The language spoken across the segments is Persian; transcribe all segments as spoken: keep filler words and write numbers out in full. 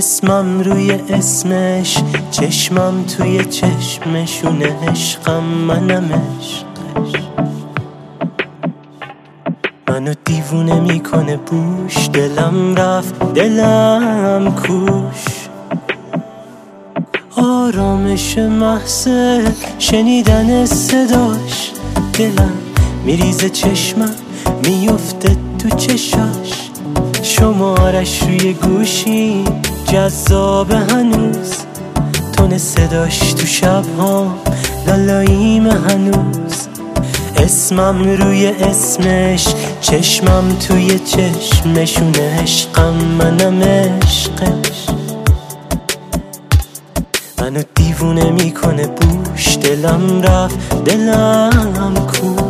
اسمم روی اسمش، چشمم توی چشمشونه، عشقم منم عشقش. منو دیوونه میکنه بوش، دلم رفت دلم کوش. آرامش محض شنیدن صداش، دلم میریزه چشمم میفته تو چشاش. شمارش روی گوشی جذاب هنوز، تون صداش تو شب‌ها لالاییم هنوز. اسمم روی اسمش، چشمم توی چشمشونه، عشقم منم عشقش. منو دیوونه میکنه بوش، دلم رفت دلم کوش.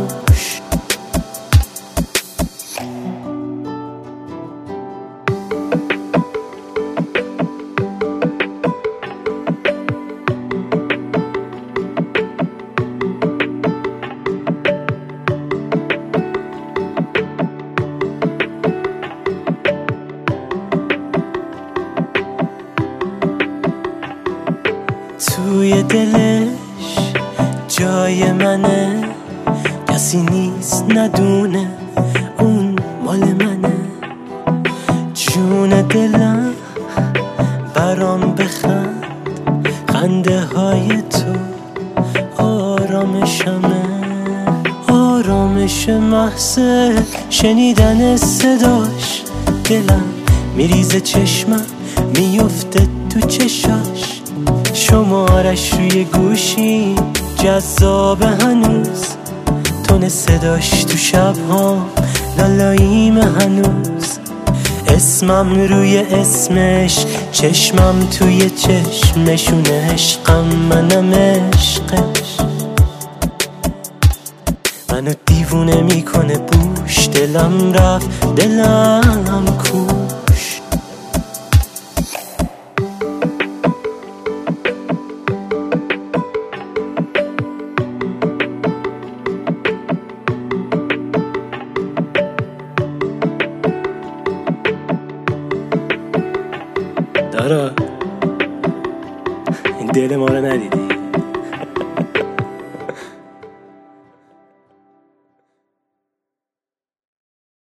توی دلش جای منه، کسی نیست ندونه اون مال منه. جون دلم برام بخند، خنده های تو آرامشمه. آرامش محض شنیدن صداش، دلم میریزه چشمم میفته تو چشاش. شمارش روی گوشی جذاب هنوز، تون صداش تو شب‌ها لالاییم هنوز. اسمم روی اسمش، چشمم توی چشمشونه، عشقم منم عشقش. منو دیوونه میکنه بوش، دلم رفت دلم کوش.